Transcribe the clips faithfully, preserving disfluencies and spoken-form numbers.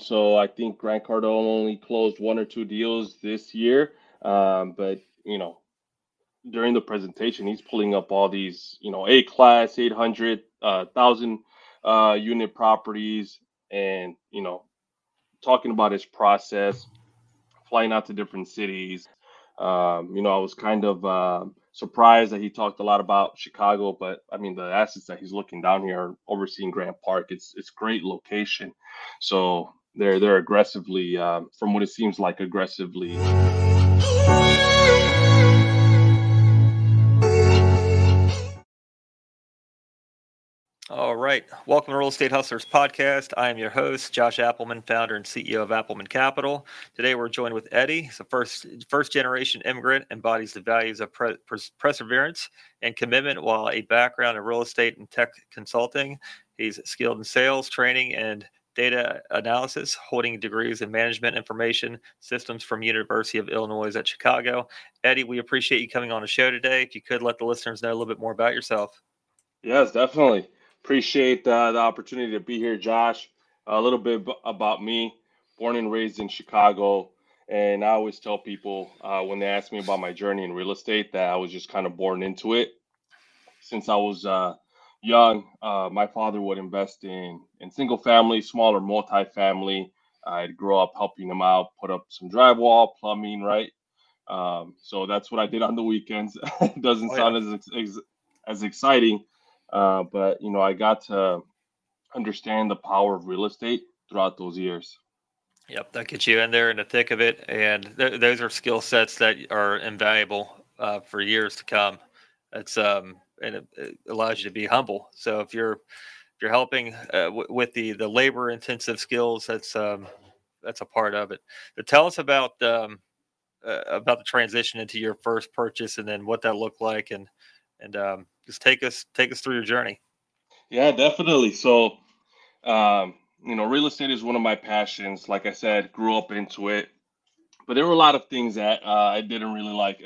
So I think Grant Cardone only closed one or two deals this year. Um, but you know, during the presentation, he's pulling up all these, you know, A class, eight hundred, uh, thousand uh, unit properties, and you know, talking about his process, flying out to different cities. Um, you know, I was kind of uh, surprised that he talked a lot about Chicago, but I mean, the assets that he's looking down here are overseeing Grant Park. It's it's great location, so they're they're aggressively, um, from what it seems like, aggressively. All right. Welcome to Real Estate Hustlers Podcast. I am your host, Josh Appleman, founder and C E O of Appleman Capital. Today we're joined with Eddie. He's a first first generation immigrant, embodies the values of pre- pers- perseverance and commitment while a background in real estate and tech consulting. He's skilled in sales, training, and data analysis, holding degrees in management information systems from University of Illinois at Chicago. Eddie, we appreciate you coming on the show today. If you could let the listeners know a little bit more about yourself. Yes, definitely. Appreciate uh, the opportunity to be here, Josh. A little bit ab- about me, born and raised in Chicago. And I always tell people uh, when they ask me about my journey in real estate that I was just kind of born into it. Since I was uh, young, uh, my father would invest in, in single family, smaller multi-family. I'd grow up helping him out, put up some drywall, plumbing, right? Um, so that's what I did on the weekends. It doesn't Oh yeah. sound as ex- ex- as exciting, uh, but you know, I got to understand the power of real estate throughout those years. Yep, that gets you in there in the thick of it, and th- those are skill sets that are invaluable uh, for years to come. It's um, and it, it allows you to be humble. So if you're if you're helping uh, w- with the the labor intensive skills, that's um, that's a part of it. So tell us about um, uh, about the transition into your first purchase, and then what that looked like, and and um, just take us take us through your journey. Yeah, definitely. So, um, you know, real estate is one of my passions. Like I said, grew up into it, but there were a lot of things that uh, I didn't really like.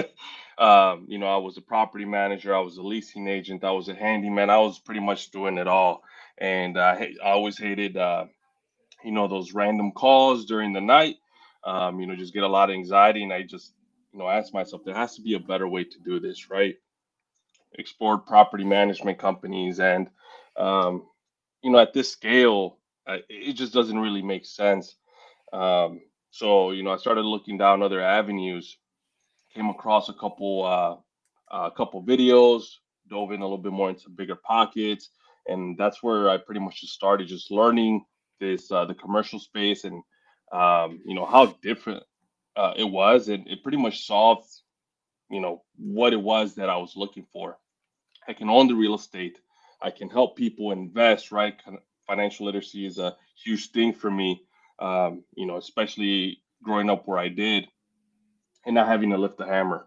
Um, you know, I was a property manager, I was a leasing agent, I was a handyman, I was pretty much doing it all. And uh, I I always hated, uh, you know, those random calls during the night. Um, you know, just get a lot of anxiety. And I just, you know, ask myself, there has to be a better way to do this, right? Explored property management companies. And, um, you know, at this scale, uh, it just doesn't really make sense. Um, so, you know, I started looking down other avenues, came across a couple uh, a couple videos, dove in a little bit more into bigger pockets, and that's where I pretty much just started just learning this uh, the commercial space and um, you know how different uh, it was, and it pretty much solved you know what it was that I was looking for. I can own the real estate. I can help people invest. Right, Con- financial literacy is a huge thing for me. Um, you know, especially growing up where I did and not having to lift a hammer.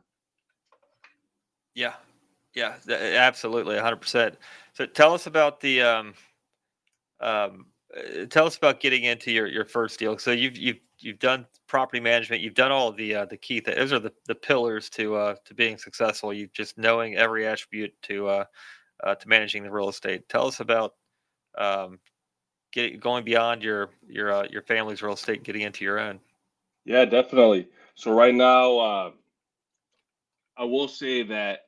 Yeah, yeah, th- absolutely, one hundred percent. So tell us about the um, Um, uh, tell us about getting into your, your first deal. So you've you've you've done property management. You've done all of the uh, the key things. Those are the, the pillars to uh, to being successful. You just knowing every attribute to uh, uh, to managing the real estate. Tell us about um, getting going beyond your your uh, your family's real estate, getting into your own. Yeah, definitely. So right now, uh, I will say that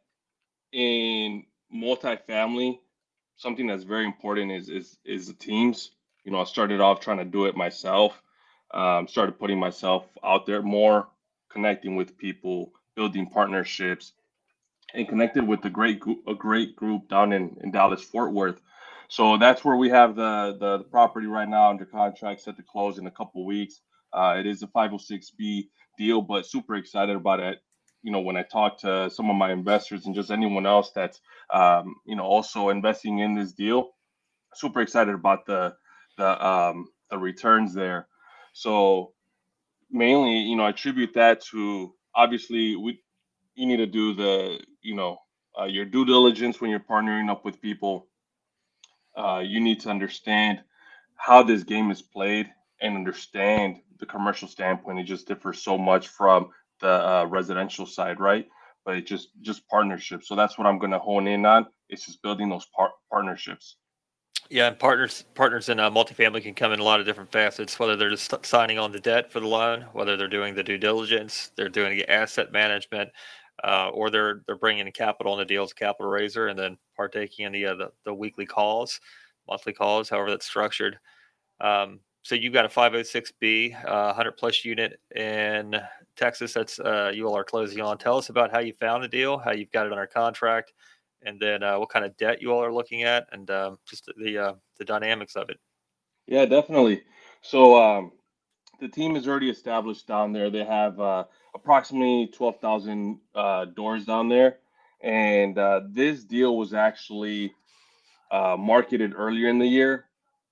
in multifamily, something that's very important is is is the teams. You know, I started off trying to do it myself. Um, started putting myself out there more, connecting with people, building partnerships, and connected with a great group, a great group down in, in Dallas Fort Worth. So that's where we have the, the the property right now under contract, set to close in a couple weeks. Uh, it is a five oh six B deal, but super excited about it. You know, when I talk to some of my investors and just anyone else that's um, you know also investing in this deal, super excited about the the um, the returns there. So mainly, you know, I attribute that to obviously we you need to do the you know uh, your due diligence when you're partnering up with people. Uh, you need to understand how this game is played and understand the commercial standpoint. It just differs so much from the uh, residential side, right? But it just just partnerships. So that's what I'm going to hone in on. It's just building those par- partnerships. Yeah, and partners partners in uh, multifamily can come in a lot of different facets, whether they're just signing on the debt for the loan, whether they're doing the due diligence, they're doing the asset management, uh, or they're they're bringing in capital in the deal as a capital raiser, and then partaking in the uh, the, the weekly calls, monthly calls, however that's structured. Um, so you've got a five oh six B, uh, one hundred plus unit in Texas. That's uh, you all are closing on. Tell us about how you found the deal, how you've got it under contract, and then uh, what kind of debt you all are looking at, and um, just the uh, the dynamics of it. Yeah, definitely. So um, the team is already established down there. They have uh, approximately twelve thousand uh, doors down there. And uh, this deal was actually uh, marketed earlier in the year.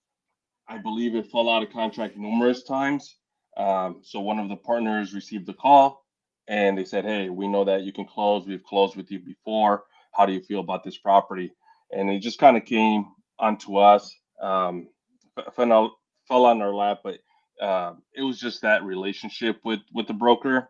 I believe it fell out of contract numerous times. Um, so one of the partners received a call and they said, "Hey, we know that you can close. We've closed with you before. How do you feel about this property?" And it just kind of came onto us, um, f- fell, out, fell on our lap, but uh, it was just that relationship with with the broker.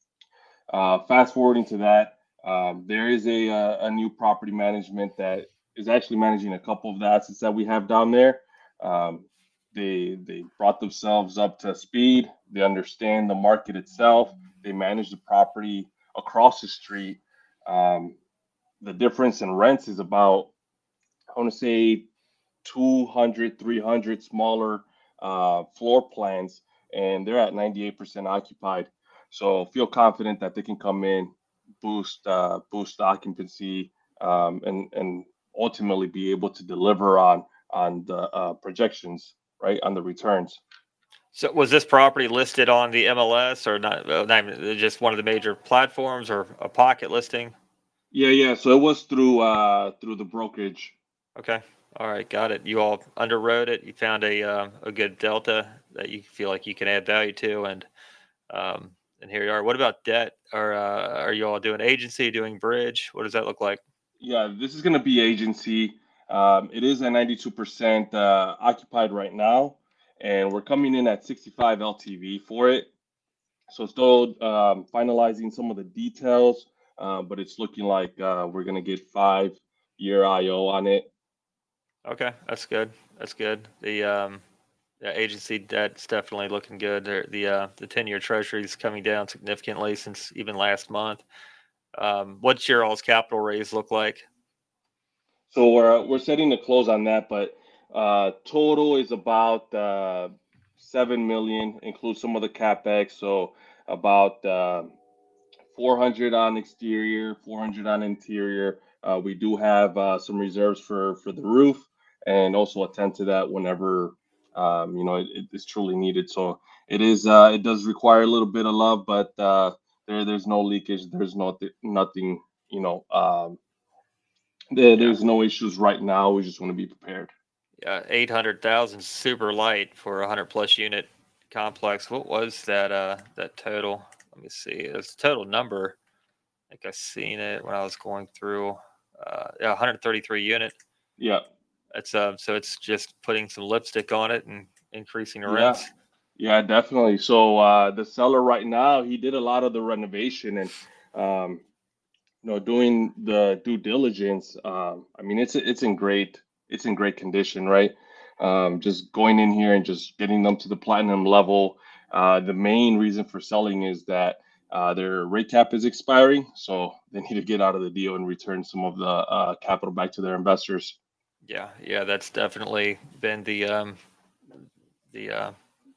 Uh, fast forwarding to that, um, there is a, uh, a new property management that is actually managing a couple of the assets that we have down there. Um, they they brought themselves up to speed. They understand the market itself. They manage the property across the street. Um, the difference in rents is about, I want to say, two hundred, three hundred smaller uh, floor plans, and they're at ninety-eight percent occupied. So feel confident that they can come in, boost uh, boost occupancy, um, and and ultimately be able to deliver on on the uh, projections, right, on the returns. So was this property listed on the M L S or not? Uh, not even- just one of the major platforms or a pocket listing? Yeah, yeah. So it was through uh, through the brokerage. Okay. All right. Got it. You all underwrote it. You found a uh, a good delta that you feel like you can add value to, and um, and here you are. What about debt? Are uh, are you all doing agency, doing bridge? What does that look like? Yeah, this is going to be agency. Um, it is at ninety-two percent uh, occupied right now, and we're coming in at sixty-five L T V for it. So still um, finalizing some of the details, uh, but it's looking like uh, we're gonna get five year I O on it. Okay, that's good. That's good. The um, the agency debt's definitely looking good. There, the uh, the ten year Treasury is coming down significantly since even last month. Um, what's your all's capital raise look like? So we're we're setting the close on that, but uh, total is about uh, seven million, includes some of the capex. So about uh, four hundred on exterior, four hundred on interior. Uh, we do have uh, some reserves for for the roof, and also attend to that whenever um, you know it, it's truly needed. So it is uh, it does require a little bit of love, but uh, there there's no leakage. There's no nothing. You know, um, there, Yeah, there's no issues right now. We just want to be prepared. yeah, eight hundred thousand, super light for a hundred plus unit complex. What was that? Uh, that total? Let me see. It's the total number. I think I seen it when I was going through. Uh, yeah, one hundred thirty-three unit. Yeah, It's um, so it's just putting some lipstick on it and increasing the yeah, rents. yeah, definitely. So uh, the seller right now, he did a lot of the renovation and. Um, you know, doing the due diligence. Um, I mean, it's it's in great it's in great condition, right? Um, just going in here and just getting them to the platinum level. Uh, the main reason for selling is that uh, their rate cap is expiring, so they need to get out of the deal and return some of the uh, capital back to their investors. Yeah, yeah, that's definitely been the um, the uh,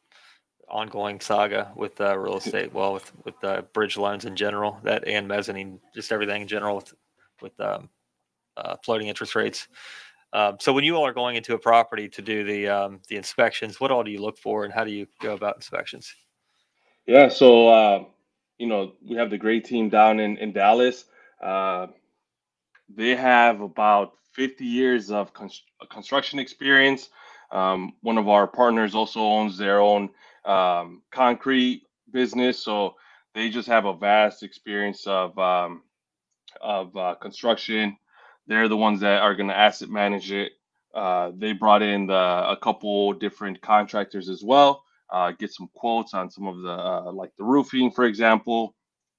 ongoing saga with uh, real estate. Well, with with uh, bridge loans in general, that and mezzanine, just everything in general with with um, uh, floating interest rates. Um, so when you all are going into a property to do the um, the inspections, what all do you look for, and how do you go about inspections? Yeah, so uh, you know, we have the great team down in in Dallas. Uh, They have about fifty years of cons- construction experience. Um, one of our partners also owns their own um, concrete business, so they just have a vast experience of um, of uh, construction. They're the ones that are going to asset manage it. Uh, they brought in the, a couple different contractors as well. Uh, get some quotes on some of the uh, like the roofing, for example,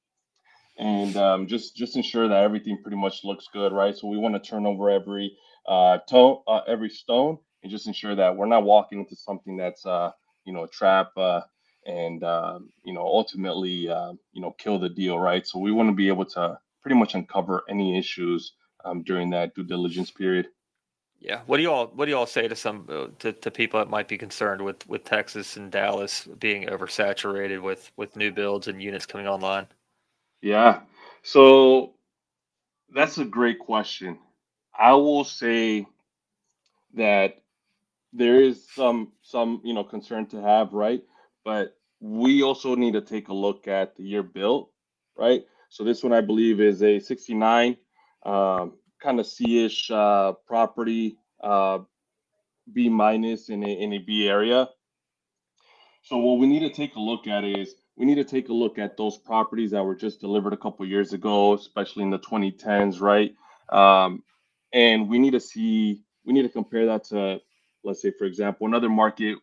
and um, just just ensure that everything pretty much looks good, right? So we want to turn over every uh, tone, uh, every stone, and just ensure that we're not walking into something that's uh, you know a trap uh, and uh, you know ultimately uh, you know kill the deal, right? So we want to be able to pretty much uncover any issues um, during that due diligence period. Yeah. What do you all What do you all say to some uh, to, to people that might be concerned with with Texas and Dallas being oversaturated with with new builds and units coming online? Yeah. So that's a great question. I will say that there is some some you know concern to have, right? But we also need to take a look at the year built, right? So this one I believe is a sixty-nine, um, kind of C-ish uh, property, uh, B minus in a in a B area. So what we need to take a look at is we need to take a look at those properties that were just delivered a couple years ago, especially in the twenty tens, right? Um, and we need to see, we need to compare that to, let's say, for example, another market,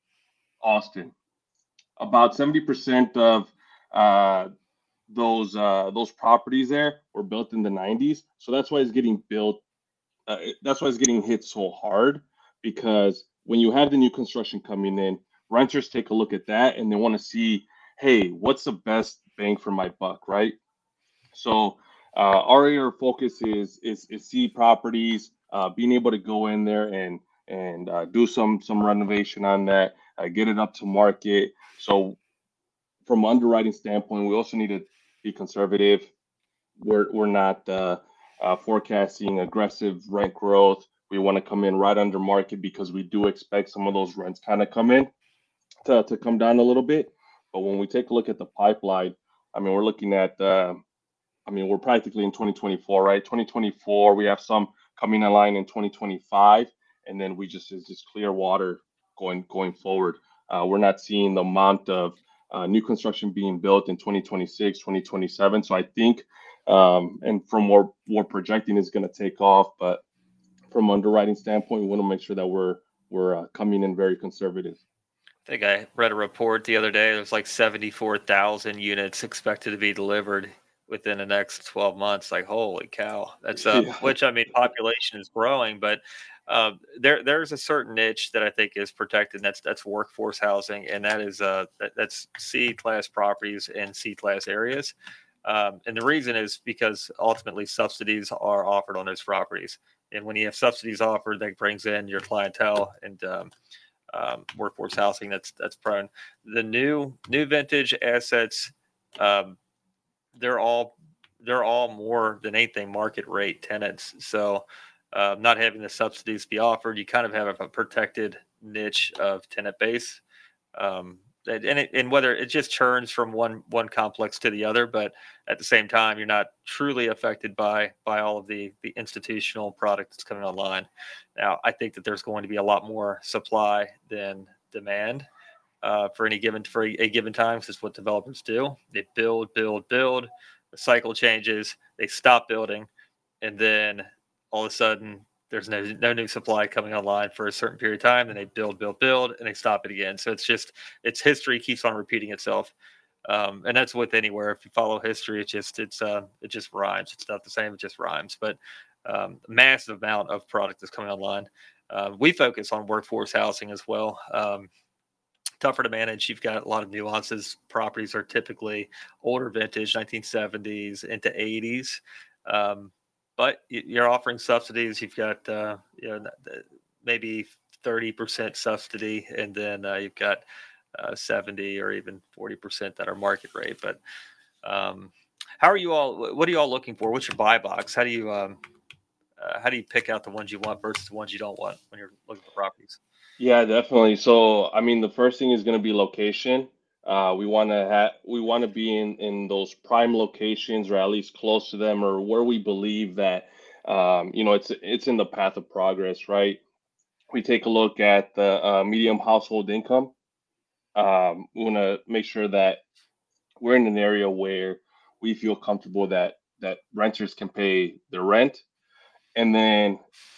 Austin. About seventy percent of uh, those uh, those properties there were built in the nineties. So that's why it's getting built. Uh, that's why it's getting hit so hard because when you have the new construction coming in, renters take a look at that and they want to see, hey, what's the best bang for my buck, right? So uh, our area of focus is is is C properties, uh, being able to go in there and and uh, do some some renovation on that, uh, get it up to market. So from an underwriting standpoint, we also need to be conservative. We're we're not uh, uh, forecasting aggressive rent growth. We want to come in right under market because we do expect some of those rents kind of come in to, to come down a little bit. But when we take a look at the pipeline, I mean, we're looking at uh, I mean, we're practically in twenty twenty-four, right? twenty twenty-four, we have some coming online in twenty twenty-five, and then we just is just clear water going going forward. Uh, we're not seeing the amount of uh, new construction being built in twenty twenty-six, twenty twenty-seven. So I think, um, and from what we're projecting is going to take off, but from underwriting standpoint, we want to make sure that we're we're uh, coming in very conservative. I think I read a report the other day. There's like seventy-four thousand units expected to be delivered within the next twelve months. Like, holy cow. That's uh, Yeah. which I mean, population is growing, but uh, there there's a certain niche that I think is protected. And that's that's workforce housing, and that is uh that, that's C class properties in C class areas. Um, and the reason is because ultimately subsidies are offered on those properties, and when you have subsidies offered, that brings in your clientele and um, um, workforce housing that's that's prone. The new new vintage assets, um, they're all they're all more than anything market rate tenants. So uh, not having the subsidies be offered, you kind of have a protected niche of tenant base. Um, and it, and whether it just churns from one one complex to the other, but at the same time, you're not truly affected by by all of the the institutional product that's coming online. Now, I think that there's going to be a lot more supply than demand uh, for any given for a, a given time. This is what developers do. They build, build, build. The cycle changes. They stop building, and then all of a sudden there's no no new supply coming online for a certain period of time. Then they build, build, build, and they stop it again. So it's just it's history keeps on repeating itself. Um, and that's with anywhere. If you follow history, it just it's uh, it just rhymes. It's not the same. It just rhymes. But um, massive amount of product is coming online. Uh, we focus on workforce housing as well. Um, tougher to manage. You've got a lot of nuances. Properties are typically older vintage, nineteen seventies into eighties. Um, but you're offering subsidies. You've got uh, you know maybe thirty percent subsidy, and then uh, you've got uh, seventy or even forty percent that are market rate. But um, how are you all? What are you all looking for? What's your buy box? How do you um, uh, how do you pick out the ones you want versus the ones you don't want when you're looking for properties? Yeah, definitely. So, I mean, the first thing is going to be location. Uh, we want to have we want to be in in those prime locations or at least close to them or where we believe that um, you know it's it's in the path of progress, right? We take a look at the uh, medium household income. Um, we want to make sure that we're in an area where we feel comfortable that that renters can pay their rent, and then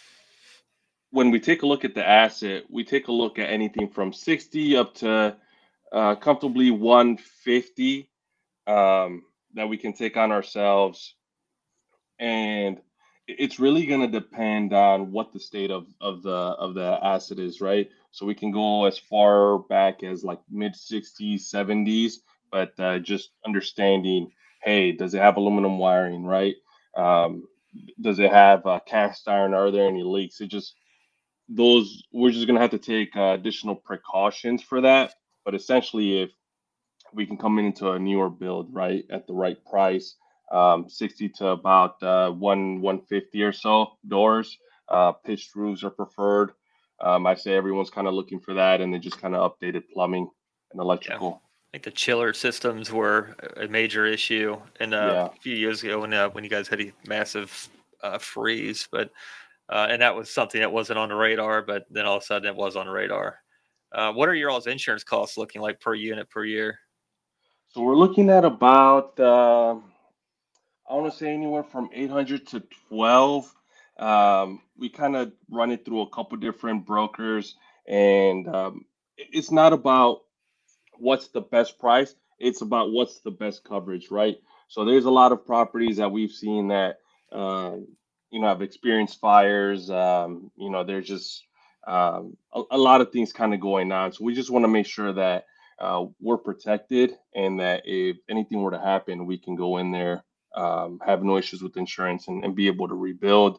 when we take a look at the asset, we take a look at anything from sixty up to uh, comfortably one fifty um, that we can take on ourselves. And it's really going to depend on what the state of, of the of the asset is, right? So we can go as far back as like mid sixties, seventies, but uh, just understanding, hey, does it have aluminum wiring, right? Um, does it have uh, cast iron? Are there any leaks? It just those we're just going to have to take uh, additional precautions for that. But essentially, if we can come into a newer build, right, at the right price, um, sixty to about uh, one 150 or so doors. Uh, pitched roofs are preferred. Um, I say everyone's kind of looking for that, and then just kind of updated plumbing and Yeah. electrical. I think the chiller systems were a major issue and uh, Yeah. a few years ago when uh, when you guys had a massive uh, freeze, but uh, and that was something that wasn't on the radar, but then all of a sudden it was on the radar. Uh, what are your all's insurance costs looking like per unit per year? So we're looking at about uh, I want to say anywhere from eight hundred to twelve. Okay. Um, we kind of run it through a couple different brokers, and um, it- it's not about what's the best price. It's about what's the best coverage, right? So there's a lot of properties that we've seen that um, you know have experienced fires. Um, you know, there's just um, a, a lot of things kind of going on. So we just want to make sure that uh, we're protected and that if anything were to happen, we can go in there, um, have no issues with insurance, and, and be able to rebuild.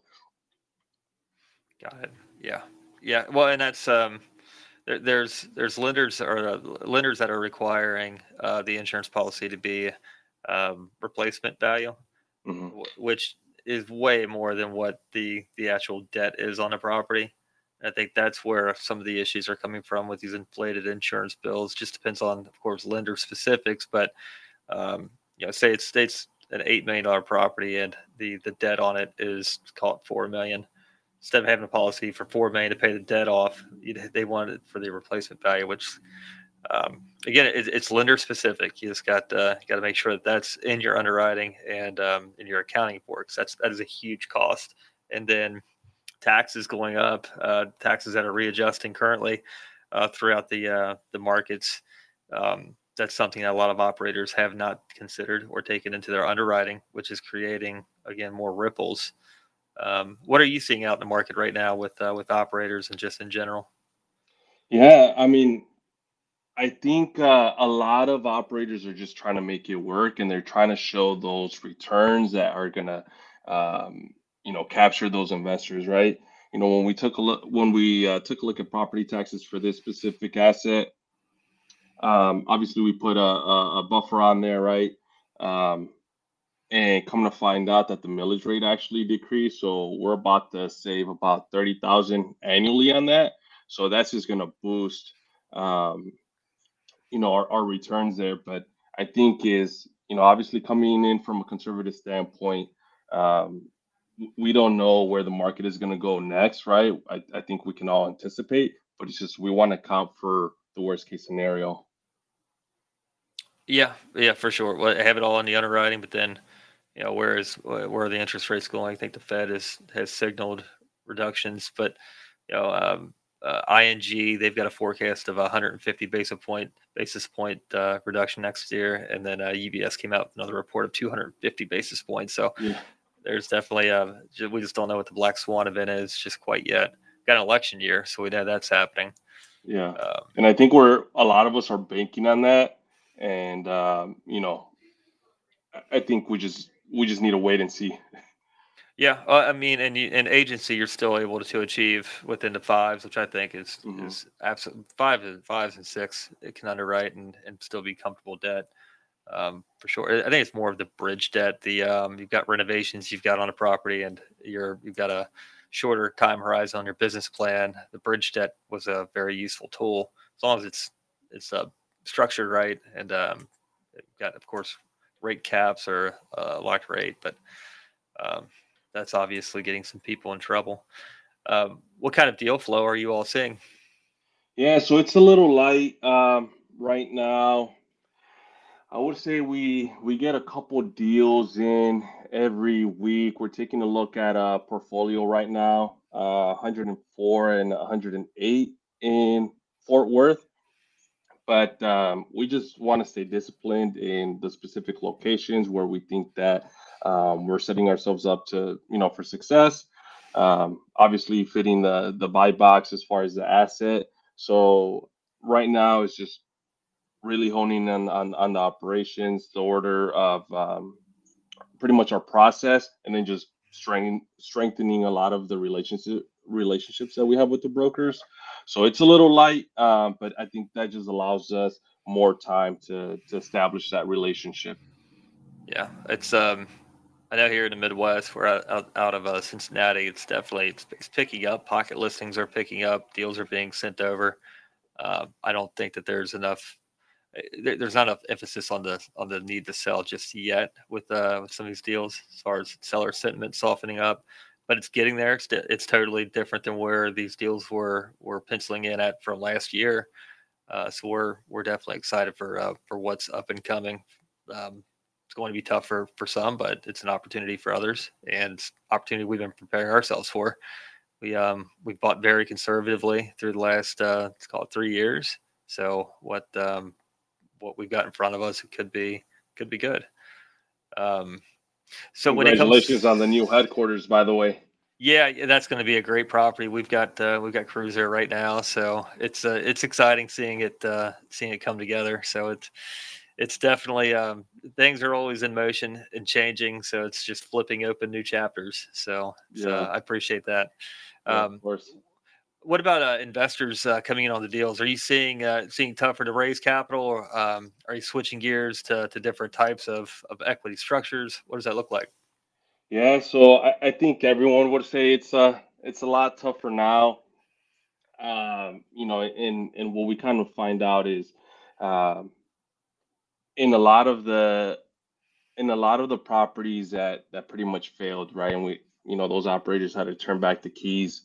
Got it. Yeah. Yeah. Well, and that's um, there, there's there's lenders or uh, lenders that are requiring uh, the insurance policy to be um, replacement value, Hmm. wh- which is way more than what the the actual debt is on a property. I think that's where some of the issues are coming from with these inflated insurance bills. Just depends on, of course, lender specifics, but um, you know, say it's states an eight million dollar property and the the debt on it is called four million. Instead of having a policy for four million to pay the debt off, they want it for the replacement value, which um, again, it, it's lender specific. You just got uh, got to make sure that that's in your underwriting and um, in your accounting for it, 'cause that's that is a huge cost. And then taxes going up, uh, taxes that are readjusting currently uh, throughout the uh, the markets. Um, that's something that a lot of operators have not considered or taken into their underwriting, which is creating again more ripples. Um, what are you seeing out in the market right now with uh, with operators and just in general? Yeah, I mean, I think uh, a lot of operators are just trying to make it work, and they're trying to show those returns that are gonna, um, you know, capture those investors, right? You know, when we took a look, when we uh, took a look at property taxes for this specific asset, um, obviously we put a, a, a buffer on there, right? Um, and come to find out that the millage rate actually decreased, so we're about to save about thirty thousand annually on that. So that's just gonna boost. Um, you know our, our returns there, but I think is you know obviously coming in from a conservative standpoint, um, we don't know where the market is going to go next, right? I, I think we can all anticipate, but it's just we want to account for the worst case scenario. Yeah, yeah, for sure. Well, I have it all in the underwriting, but then you know where is where are the interest rates going? I think the Fed is has signaled reductions, but you know um, uh, I N G they've got a forecast of a one hundred fifty basis point basis point uh, reduction next year, and then uh, U B S came out with another report of two hundred fifty basis points. So Yeah, there's definitely a we just don't know what the black swan event is just quite yet. Got an election year, so we know that's happening. yeah, Um, and I think we're a lot of us are banking on that, and um, you know I I think we just we just need to wait and see. Yeah, uh, I mean, and you, in agency, you're still able to achieve within the fives, which I think is Hmm. is absolute five and fives and six. It can underwrite and, and still be comfortable debt, um, for sure. I I think it's more of the bridge debt. The um, you've got renovations you've got on a property, and you're you've got a shorter time horizon on your business plan. The bridge debt was a very useful tool as long as it's it's uh, structured right and um, it got of course rate caps or uh, locked rate, but um, that's obviously getting some people in trouble. Um, what kind of deal flow are you all seeing? Yeah, so it's a little light um, right now. I would say we we get a couple deals in every week. We're taking a look at a portfolio right now, uh, one hundred four and one hundred eight in Fort Worth. but um, we just want to stay disciplined in the specific locations where we think that um, we're setting ourselves up to, you know, for success. Um, obviously, fitting the the buy box as far as the asset. So right now, it's just really honing in on on the operations, the order of um, pretty much our process, and then just strengthening strengthening a lot of the relationship relationships that we have with the brokers. So it's a little light, um, but I think that just allows us more time to to establish that relationship. Yeah, it's um. I know here in the Midwest, we're out, out, out of uh, Cincinnati. It's definitely it's, it's picking up. Pocket listings are picking up. Deals are being sent over. Uh, I don't think that there's enough. eh, There, there's not enough emphasis on the on the need to sell just yet with uh, with some of these deals, as far as seller sentiment softening up. But it's getting there. It's, it's totally different than where these deals were were penciling in at from last year. Uh, so we're we're definitely excited for uh, for what's up and coming. Um, it's going to be tough for for some, but it's an opportunity for others, and opportunity we've been preparing ourselves for. We um we've bought very conservatively through the last uh, let's call it three years. So what um what we've got in front of us, it could be could be good. Um, so when it Congratulations comes, on the new headquarters, by the way. yeah, yeah, that's going to be a great property. We've got uh, we've got crews there right now, so it's uh, it's exciting seeing it uh, seeing it come together. So it's it's definitely um, things are always in motion and changing. So it's just flipping open new chapters. So it's, Yeah, uh, I appreciate that. yeah, of Um, course. what about uh, investors uh, coming in on the deals? Are you seeing uh, seeing tougher to raise capital, or um, are you switching gears to to different types of of equity structures? What does that look like? Yeah, so I, I think everyone would say it's uh it's a lot tougher now. Um, you know, and and what we kind of find out is um, in a lot of the in a lot of the properties that that pretty much failed, right? And we, you know, those operators had to turn back the keys.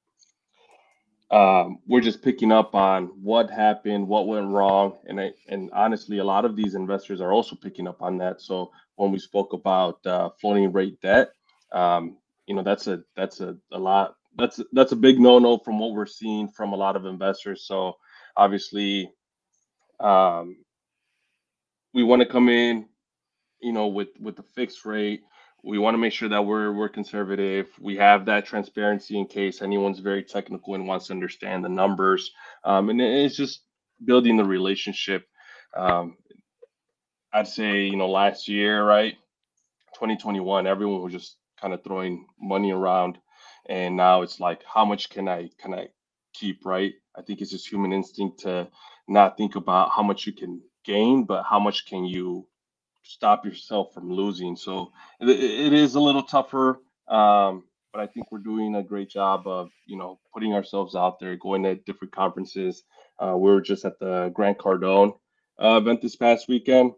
Um, we're just picking up on what happened, what went wrong, and I, and honestly, a lot of these investors are also picking up on that. So when we spoke about uh, floating rate debt, um, you know, that's a that's a, a lot. That's that's a big no-no from what we're seeing from a lot of investors. So obviously, um, we want to come in, you know, with with the fixed rate. We want to make sure that we're we're conservative. We have that transparency in case anyone's very technical and wants to understand the numbers. Um, and it's just building the relationship. Um, I'd say, you know, last year, right, twenty twenty-one, everyone was just kind of throwing money around, and now it's like, how much can I can I keep, right? I think it's just human instinct to not think about how much you can gain, but how much can you stop yourself from losing. So it, it is a little tougher, um, but I think we're doing a great job of, you know, putting ourselves out there, going to different conferences. Uh, we were just at the Grant Cardone uh, event this past weekend,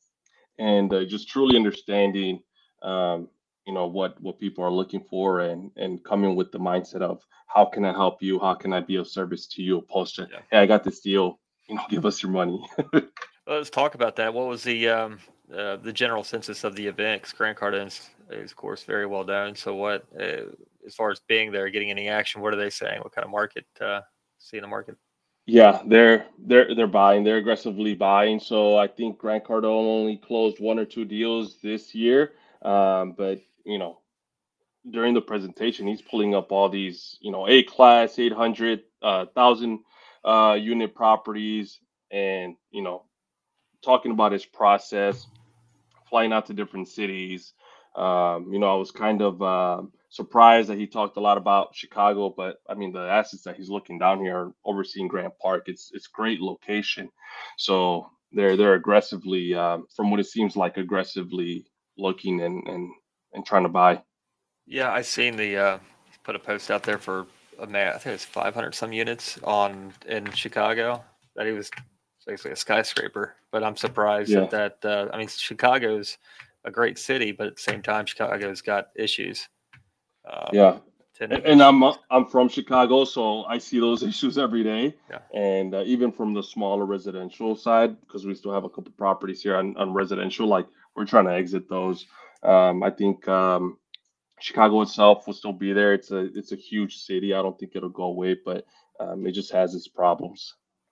and uh, just truly understanding, um, you know, what what people are looking for, and and coming with the mindset of how can I help you, how can I be of service to you, opposed to, Yeah. hey, I got this deal, you know, give us your money. Well, let's talk about that. What was the um, uh, the general census of the event? Because Grant Cardone is, is, of course, very well known. So, what, uh, as far as being there, getting any action, what are they saying? What kind of market uh, see in the market? Yeah, they're they're they're buying. They're aggressively buying. So I think Grant Cardone only closed one or two deals this year. Um, but you know, during the presentation, he's pulling up all these, you know, A class, eight hundred, uh, thousand uh, unit properties, and you know, talking about his process, flying out to different cities. Um, you know, I was kind of um surprised that he talked a lot about Chicago, but I mean, the assets that he's looking down here are overseeing Grant Park. It's it's great location, so they're they're aggressively, um, from what it seems like, aggressively looking and and and trying to buy. Yeah, I seen the uh, put a post out there for a man. I think it's five hundred some units on in Chicago. That he was basically a skyscraper. But I'm surprised Yeah, that that uh, I mean, Chicago's a great city, but at the same time, Chicago's got issues, um, yeah. tenant A- And I'm issues. uh, I'm from Chicago, so I see those issues every day. Yeah. And uh, even from the smaller residential side, because we still have a couple properties here on, on residential, like we're trying to exit those. Um, I think um, Chicago itself will still be there. It's a it's a huge city. I don't think it'll go away, but um, it just has its problems.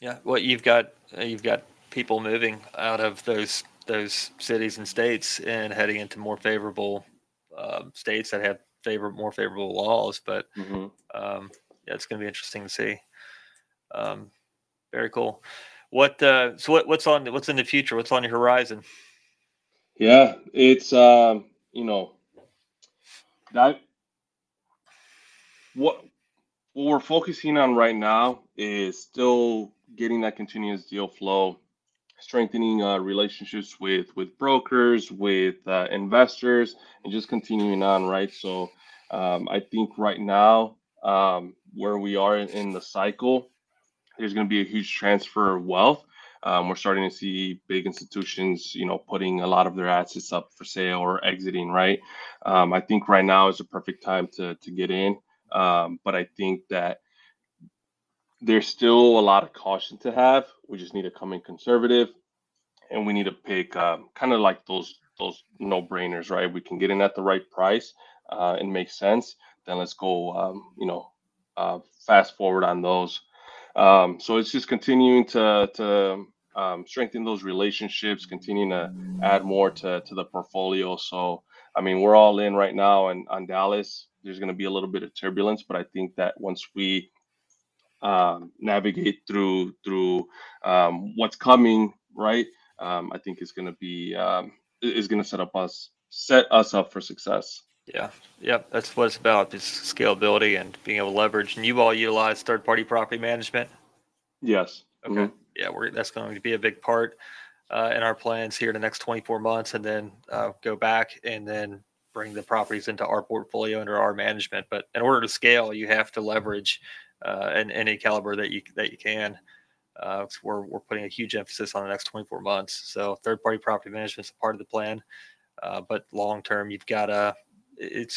Yeah. Well, you've got uh, you've got people moving out of those those cities and states and heading into more favorable uh, states that have favor more favorable laws. But Hmm. um, yeah, it's going to be interesting to see. Um, very cool. What uh, so what, what's on what's in the future? What's on your horizon? Yeah, it's um, you know that what what we're focusing on right now is still getting that continuous deal flow, strengthening uh, relationships with with brokers, with uh, investors, and just continuing on, right? So um, I think right now, um, where we are in, in the cycle, there's going to be a huge transfer of wealth. Um, we're starting to see big institutions, you know, putting a lot of their assets up for sale or exiting, right? Um, I think right now is a perfect time to to get in. Um, but I think that there's still a lot of caution to have. We just need to come in conservative, and we need to pick um, kind of like those those no brainers, right? We can get in at the right price uh, and make sense. Then let's go, um, you know, uh, fast forward on those. Um, so it's just continuing to to um, strengthen those relationships, continuing to add more to to the portfolio. So I mean, we're all in right now, and on Dallas, there's going to be a little bit of turbulence, but I think that once we um, navigate through through um, what's coming, right? Um, I think is going to be um, is going to set up us set us up for success. Yeah, yep, that's what it's about, is scalability and being able to leverage. And you all utilize third-party property management. Yes. Okay. Hmm. Yeah, we're that's going to be a big part uh, in our plans here in the next twenty-four months, and then uh, go back and then bring the properties into our portfolio under our management. But in order to scale, you have to leverage uh, in any caliber that you that you can. Uh, so we're we're putting a huge emphasis on the next twenty-four months. So third-party property management is a part of the plan, uh, but long term, you've got to it's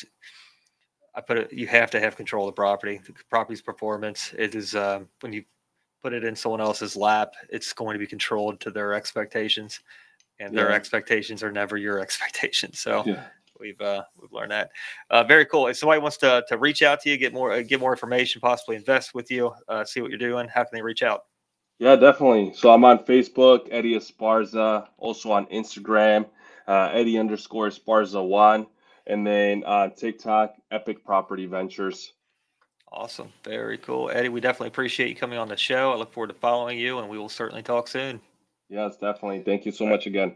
I put it. You have to have control of the property. The property's performance. It is um, when you put it in someone else's lap, it's going to be controlled to their expectations, and their Yeah. expectations are never your expectations. So Yeah. we've uh, we've learned that. Uh, very cool. If somebody wants to to reach out to you, get more uh, get more information, possibly invest with you, uh, see what you're doing, how can they reach out? Yeah, definitely. So I'm on Facebook, Eddie Esparza, also on Instagram, uh, Eddie underscore Esparza one, and then on TikTok, Epic Property Ventures. Awesome. Very cool, Eddie. We definitely appreciate you coming on the show. I look forward to following you, and we will certainly talk soon. Yes, definitely. Thank you so All right. much again.